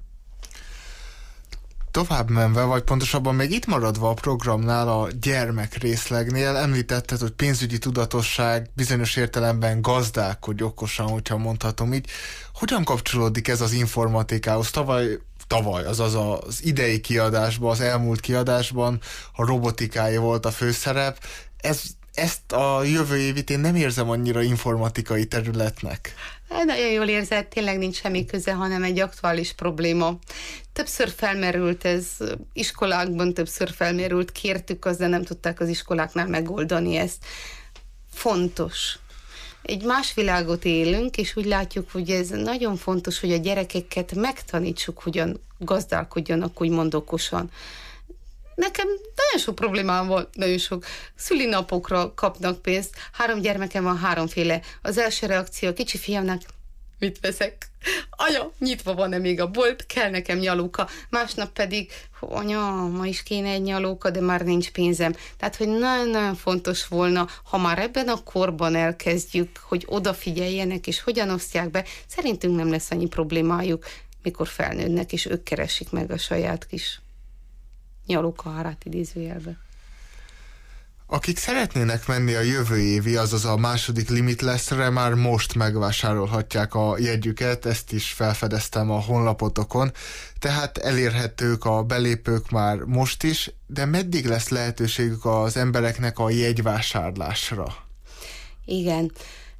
[SPEAKER 2] Tovább menve, vagy pontosabban még itt maradva a programnál, a gyermek részlegnél említetted, hogy pénzügyi tudatosság, bizonyos értelemben gazdálkodj okosan, hogyha mondhatom így. Hogyan kapcsolódik ez az informatikához? Tavaly, azaz az idei kiadásban, az elmúlt kiadásban a robotikája volt a főszerep. Ezt a jövő évit én nem érzem annyira informatikai területnek.
[SPEAKER 3] Nagyon jól érzed, tényleg nincs semmi köze, hanem egy aktuális probléma. Többször felmerült ez, iskolákban többször felmerült, kértük azt, de nem tudták az iskoláknál megoldani ezt. Fontos. Egy más világot élünk, és úgy látjuk, hogy ez nagyon fontos, hogy a gyerekeket megtanítsuk, hogyan gazdálkodjanak úgymond okosan. Nekem nagyon sok problémám van, nagyon sok szülinapokra kapnak pénzt. 3 gyermekem van, 3-féle. Az első reakció a kicsi fiamnak, mit veszek? Anya, nyitva van-e még a bolt? Kell nekem nyalóka. Másnap pedig, anya, ma is kéne egy nyalóka, de már nincs pénzem. Tehát, hogy nagyon-nagyon fontos volna, ha már ebben a korban elkezdjük, hogy odafigyeljenek, és hogyan osztják be, szerintünk nem lesz annyi problémájuk, mikor felnőnek, és ők keresik meg a saját kis nyalókahárát idézőjelbe.
[SPEAKER 2] Akik szeretnének menni a jövő évi, azaz a második Limitlessre, már most megvásárolhatják a jegyüket, ezt is felfedeztem a honlapotokon, tehát elérhetők a belépők már most is, de meddig lesz lehetőségük az embereknek a jegyvásárlásra? Igen,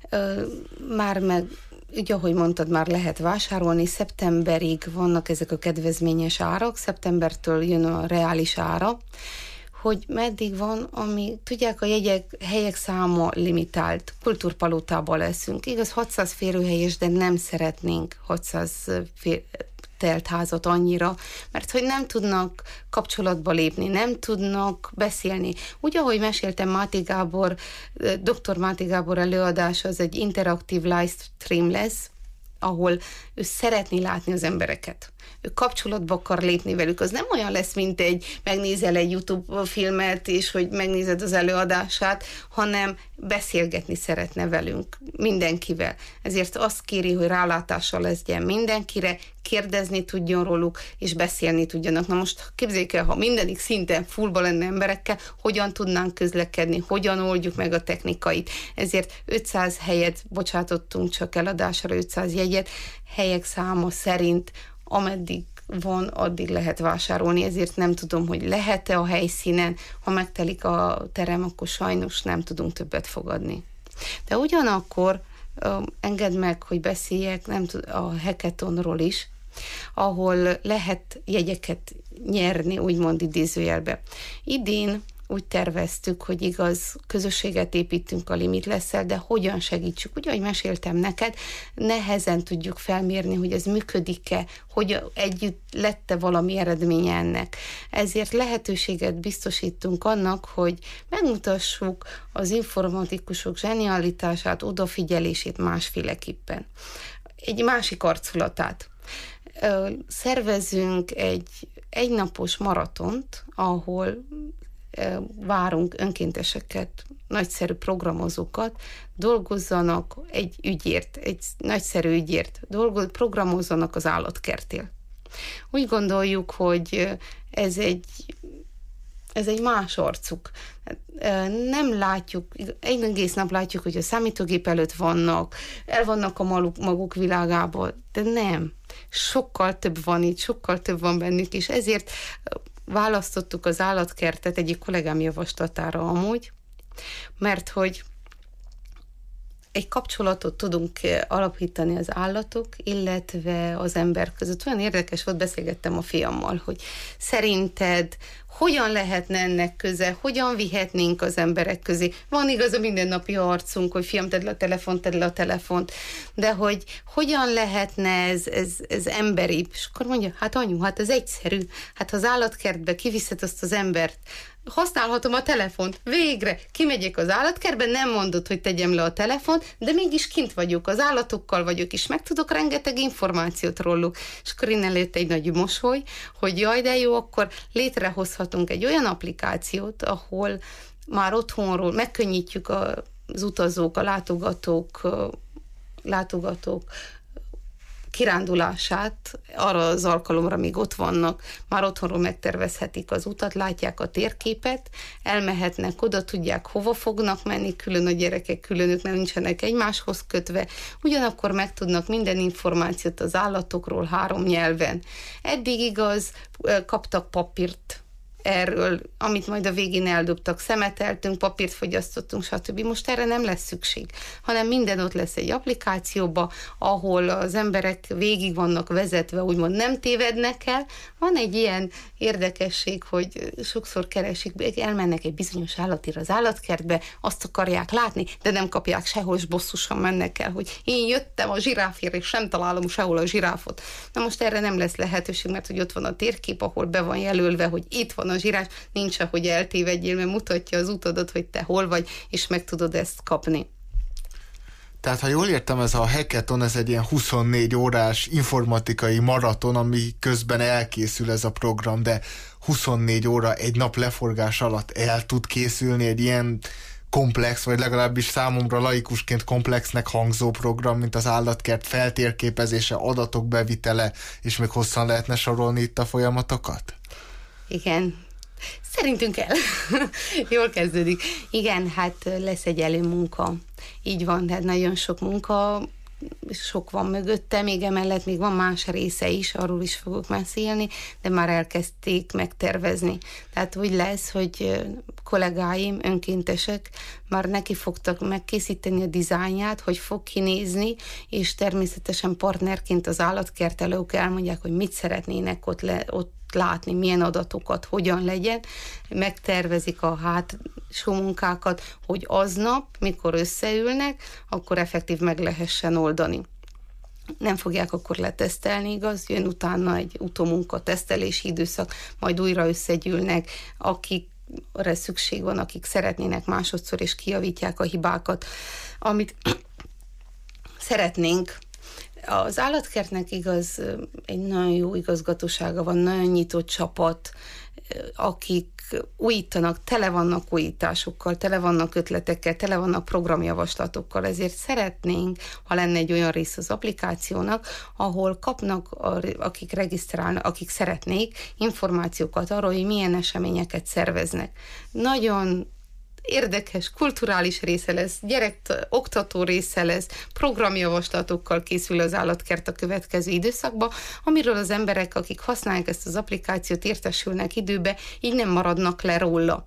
[SPEAKER 3] úgy, ahogy mondtad, már lehet vásárolni, szeptemberig vannak ezek a kedvezményes árak, szeptembertől jön a reális ára, hogy meddig van, tudják, a helyek száma limitált, kultúrpalotában leszünk. Igaz, 600 férőhelyes, de nem szeretnénk 600 telt házat annyira, mert hogy nem tudnak kapcsolatba lépni, nem tudnak beszélni. Úgy, ahogy meséltem, Máté Gábor, dr. Máté Gábor előadása, az egy interaktív livestream lesz, ahol ő szeretné látni az embereket. ő kapcsolatba akar lépni velük. Az nem olyan lesz, mint megnézel egy YouTube filmet, és hogy megnézed az előadását, hanem beszélgetni szeretne velünk, mindenkivel. Ezért azt kéri, hogy rálátással legyen mindenkire, kérdezni tudjon róluk, és beszélni tudjanak. Na most képzeljük el, ha mindenik szinten fullba lenne emberekkel, hogyan tudnánk közlekedni, hogyan oldjuk meg a technikait. Ezért 500 helyet bocsátottunk csak eladásra, 500 jegyet, helyek száma szerint ameddig van, addig lehet vásárolni, ezért nem tudom, hogy lehet-e a helyszínen, ha megtelik a terem, akkor sajnos nem tudunk többet fogadni. De ugyanakkor engedd meg, hogy beszéljek a hackathonról is, ahol lehet jegyeket nyerni, úgymond idézőjelbe. Idén úgy terveztük, hogy igaz, közösséget építünk a Limitlesszel, de hogyan segítsük? Ugye, ahogy meséltem neked, nehezen tudjuk felmérni, hogy ez működik-e, hogy együtt lett-e valami eredménye ennek. Ezért lehetőséget biztosítunk annak, hogy megmutassuk az informatikusok zsenialitását, odafigyelését másféleképpen. Egy másik arculatát. Szervezünk egy egynapos maratont, ahol várunk önkénteseket, nagyszerű programozókat, dolgozzanak egy ügyért, egy nagyszerű ügyért, programozzanak az állatkerttél. Úgy gondoljuk, hogy ez egy más arcuk. Nem látjuk, egy egész nap látjuk, hogy a számítógép előtt vannak, el vannak a maguk világában, de nem. Sokkal több van itt, sokkal több van bennük, és ezért választottuk az állatkertet egyik kollégám javaslatára amúgy, mert hogy egy kapcsolatot tudunk alapítani az állatok, illetve az ember között. Olyan érdekes volt, beszélgettem a fiammal, hogy szerinted hogyan lehetne ennek köze, hogyan vihetnénk az emberek közé. Van igaz a mindennapi arcunk, hogy fiam, tedd le a telefont, de hogy hogyan lehetne ez emberibb. És akkor mondja, hát anyu, hát ez egyszerű. Hát ha az állatkertbe kiviszed azt az embert, használhatom a telefont. Végre kimegyek az állatkertbe, nem mondod, hogy tegyem le a telefont, de mégis kint vagyok, az állatokkal vagyok, és megtudok rengeteg információt róluk. És akkor innen lett egy nagy mosoly, hogy jaj, de jó, akkor létrehozhatunk egy olyan applikációt, ahol már otthonról megkönnyítjük az utazók, a látogatók kirándulását arra az alkalomra, míg ott vannak, már otthonról megtervezhetik az utat, látják a térképet, elmehetnek oda, tudják, hova fognak menni, külön a gyerekek, külön ők nem nincsenek egymáshoz kötve, ugyanakkor megtudnak minden információt az állatokról 3 nyelven. Eddig igaz, kaptak papírt erről, amit majd a végén eldobtak, szemeteltünk, papírt fogyasztottunk, stb. Most erre nem lesz szükség, hanem minden ott lesz egy applikációba, ahol az emberek végig vannak vezetve, úgymond nem tévednek el. Van egy ilyen érdekesség, hogy sokszor keresik, elmennek egy bizonyos állatira az állatkertbe, azt akarják látni, de nem kapják sehol, és bosszusan mennek el, hogy én jöttem a zsiráfért, és sem találom sehol a zsiráfot. Na most erre nem lesz lehetőség, mert hogy ott van a térkép, ahol be van jelölve, hogy itt van a zsiráf, nincs, ahogy eltévedjél, mert mutatja az utadat, hogy te hol vagy, és meg tudod ezt kapni.
[SPEAKER 2] Tehát, ha jól értem, ez a hackathon, ez egy ilyen 24 órás informatikai maraton, ami közben elkészül ez a program, de 24 óra egy nap leforgás alatt el tud készülni egy ilyen komplex, vagy legalábbis számomra laikusként komplexnek hangzó program, mint az állatkert feltérképezése, adatok bevitele, és még hosszan lehetne sorolni itt a folyamatokat?
[SPEAKER 3] Igen. Szerintünk el. Jól kezdődik. Igen, hát lesz egy előmunka. Így van, tehát nagyon sok munka, sok van mögötte, még emellett még van más része is, arról is fogok beszélni, de már elkezdték megtervezni. Tehát úgy lesz, hogy kollégáim, önkéntesek már neki fogtak megkészíteni a dizájnját, hogy fog kinézni, és természetesen partnerként az állatkertelők elmondják, hogy mit szeretnének ott látni, milyen adatokat, hogyan legyen, megtervezik a hátsó munkákat, hogy aznap, mikor összeülnek, akkor effektív meg lehessen oldani. Nem fogják akkor letesztelni, igaz? Jön utána egy utómunka, tesztelési időszak, majd újra összegyűlnek, akikre szükség van, akik szeretnének másodszor, és kijavítják a hibákat, amit szeretnénk. Az állatkertnek igaz, egy nagyon jó igazgatósága van, nagyon nyitott csapat, akik újítanak, tele vannak újításokkal, tele vannak ötletekkel, tele vannak programjavaslatokkal, ezért szeretnénk, ha lenne egy olyan rész az applikációnak, ahol kapnak, akik regisztrálnak, akik szeretnék információkat arról, hogy milyen eseményeket szerveznek. Nagyon érdekes, kulturális része lesz, oktató része lesz, programjavaslatokkal készül az állatkert a következő időszakban, amiről az emberek, akik használják ezt az applikációt, értesülnek időbe, így nem maradnak le róla.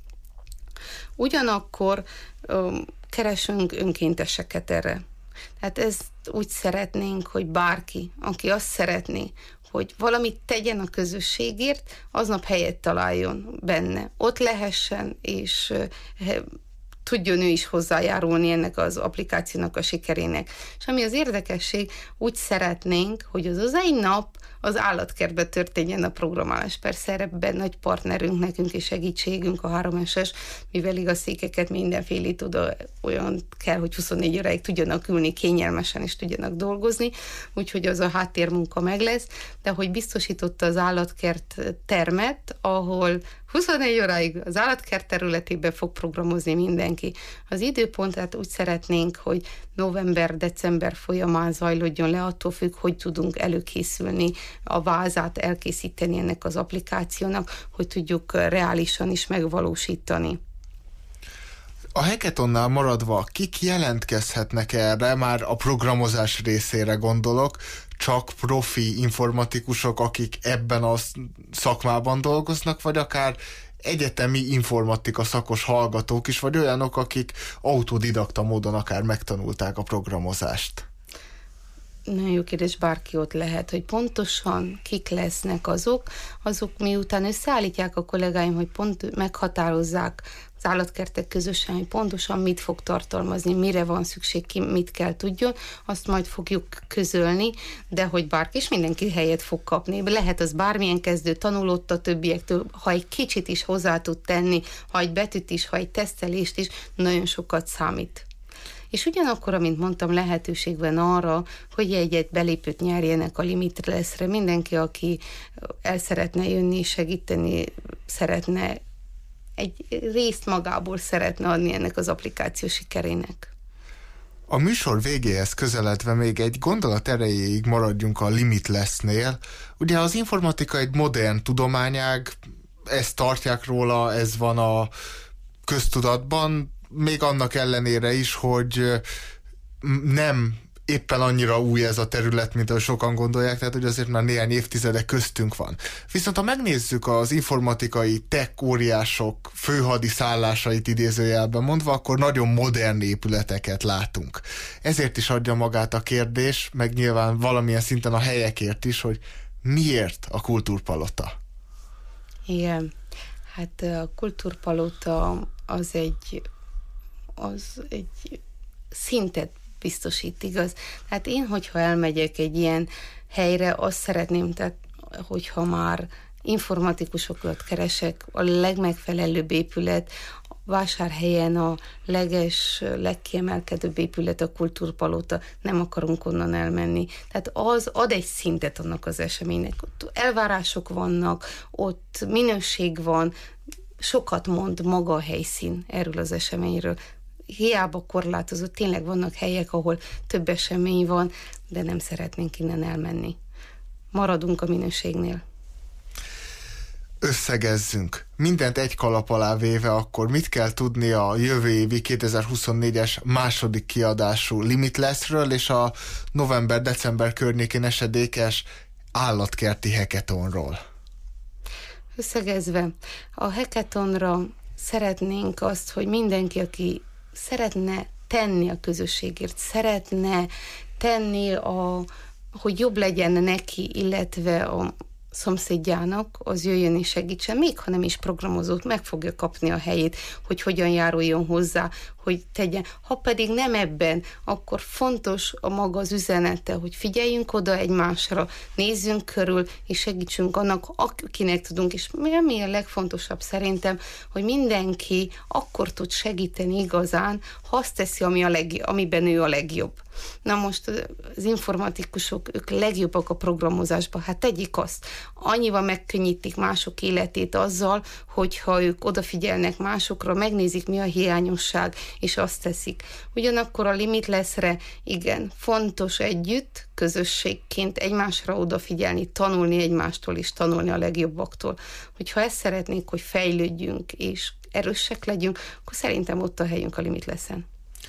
[SPEAKER 3] Ugyanakkor keresünk önkénteseket erre. Tehát ezt úgy szeretnénk, hogy bárki, aki azt szeretné, hogy valamit tegyen a közösségért, aznap helyet találjon benne. Ott lehessen, és tudjon ő is hozzájárulni ennek az applikációnak a sikerének. És ami az érdekesség, úgy szeretnénk, hogy az egy nap az állatkertben történjen a programálás. Persze ebben nagy partnerünk, nekünk és segítségünk a 3SS, mivel igaz székeket mindenféle olyan kell, hogy 24 óráig tudjanak ülni kényelmesen és tudjanak dolgozni, úgyhogy az a háttérmunka meg lesz, de hogy biztosította az állatkert termet, ahol 24 óráig az állatkert területében fog programozni mindenki. Az időpontát úgy szeretnénk, hogy november-december folyamán zajlódjon le, attól függ, hogy tudunk előkészülni, a vázát elkészíteni ennek az applikációnak, hogy tudjuk reálisan is megvalósítani.
[SPEAKER 2] A hackathonnál maradva, kik jelentkezhetnek erre, már a programozás részére gondolok, csak profi informatikusok, akik ebben a szakmában dolgoznak, vagy akár egyetemi informatika szakos hallgatók is, vagy olyanok, akik autodidakta módon akár megtanulták a programozást?
[SPEAKER 3] Nagyon jó kérdés, bárki ott lehet, hogy pontosan kik lesznek azok miután összeállítják a kollégáim, hogy pont meghatározzák az állatkertek közösen, hogy pontosan mit fog tartalmazni, mire van szükség, ki mit kell tudjon, azt majd fogjuk közölni, de hogy bárki is mindenki helyet fog kapni. Lehet az bármilyen kezdő tanulott a többiektől, ha egy kicsit is hozzá tud tenni, ha egy betűt is, ha egy tesztelést is, nagyon sokat számít. És ugyanakkor, amint mondtam, lehetőség van arra, hogy egyet belépőt nyerjenek a Limitlessre. Mindenki, aki el szeretne jönni, segíteni, szeretne egy részt magából szeretne adni ennek az applikáció sikerének.
[SPEAKER 2] A műsor végéhez közeledve még egy gondolat erejéig maradjunk a Limitlessnél. Ugye az informatika egy modern tudományág, ezt tartják róla, ez van a köztudatban, még annak ellenére is, hogy nem éppen annyira új ez a terület, mint ahogy sokan gondolják, tehát hogy azért már néhány évtizede köztünk van. Viszont ha megnézzük az informatikai tech óriások főhadi szállásait idézőjelben mondva, akkor nagyon modern épületeket látunk. Ezért is adja magát a kérdés, meg nyilván valamilyen szinten a helyekért is, hogy miért a Kultúrpalota?
[SPEAKER 3] Igen, hát a Kultúrpalota az egy szintet biztosít, igaz? Hát én, hogyha elmegyek egy ilyen helyre, azt szeretném, tehát hogyha már informatikusokat keresek, a legmegfelelőbb épület, Vásárhelyen a legkiemelkedőbb épület a Kultúrpalota, nem akarunk onnan elmenni. Tehát az ad egy szintet annak az eseménynek. Ott elvárások vannak, ott minőség van, sokat mond maga a helyszín erről az eseményről. Hiába korlátozott, tényleg vannak helyek, ahol több esemény van, de nem szeretnénk innen elmenni. Maradunk a minőségnél.
[SPEAKER 2] Összegezzünk. Mindent egy kalap alá véve, akkor mit kell tudni a jövő évi 2024-es második kiadású Limitlessről és a november-december környékén esedékes állatkerti hackathonról?
[SPEAKER 3] Összegezve, a hackathonra szeretnénk azt, hogy mindenki, aki szeretne tenni a közösségért, szeretne tenni, hogy jobb legyen neki, illetve szomszédjának, az jöjjön és segítsen, még ha nem is programozót, meg fogja kapni a helyét, hogy hogyan járuljon hozzá, hogy tegyen. Ha pedig nem ebben, akkor fontos a maga az üzenete, hogy figyeljünk oda egymásra, nézzünk körül, és segítsünk annak, akinek tudunk, és mi a legfontosabb szerintem, hogy mindenki akkor tud segíteni igazán, ha azt teszi, amiben ő a legjobb. Na most az informatikusok, ők legjobbak a programozásban, hát tegyék azt. Annyival megkönnyítik mások életét azzal, hogyha ők odafigyelnek másokra, megnézik, mi a hiányosság, és azt teszik. Ugyanakkor a Limitlessre, igen, fontos együtt, közösségként egymásra odafigyelni, tanulni egymástól, és tanulni a legjobbaktól. Hogyha ezt szeretnénk, hogy fejlődjünk, és erősek legyünk, akkor szerintem ott a helyünk a Limitlessen.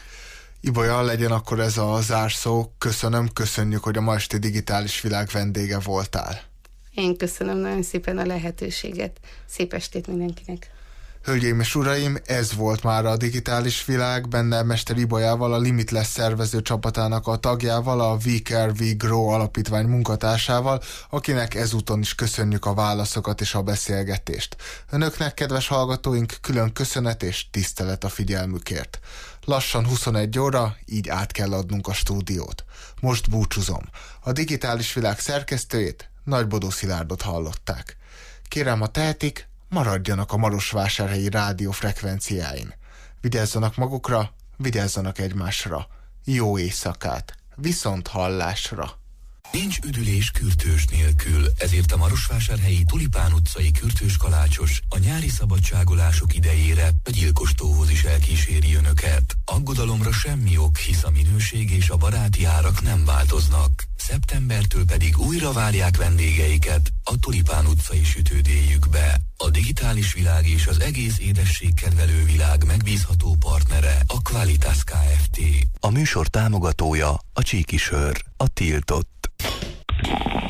[SPEAKER 2] Ibolya, legyen akkor ez a zárszó. Köszönjük, hogy a ma esti Digitális Világ vendége voltál.
[SPEAKER 3] Én köszönöm nagyon szépen a lehetőséget. Szép estét mindenkinek!
[SPEAKER 2] Hölgyeim és uraim, ez volt már a Digitális Világ, benne Mester Ibolyával, a Limitless szervező csapatának a tagjával, a We Care We Grow alapítvány munkatársával, akinek ezúton is köszönjük a válaszokat és a beszélgetést. Önöknek, kedves hallgatóink, külön köszönet és tisztelet a figyelmükért. Lassan 21 óra, így át kell adnunk a stúdiót. Most búcsúzom. A Digitális Világ szerkesztőjét, Nagybodó Szilárdot hallották. Kérem, ha tehetik, maradjanak a marosvásárhelyi rádió frekvenciáin. Vigyázzanak magukra, vigyázzanak egymásra. Jó éjszakát, viszont hallásra!
[SPEAKER 1] Nincs üdülés kürtős nélkül, ezért a Marosvásárhelyi Tulipán utcai kürtős kalácsos a nyári szabadságolások idejére a gyilkostóhoz is elkíséri önöket. Aggodalomra semmi ok, hisz a minőség és a baráti árak nem változnak. Szeptembertől pedig újra várják vendégeiket a Tulipán utcai sütődéjükbe. A Digitális Világ és az egész édességkedvelő világ megbízható partnere a Qualitas Kft. A műsor támogatója a Csíki Sör, a tiltott.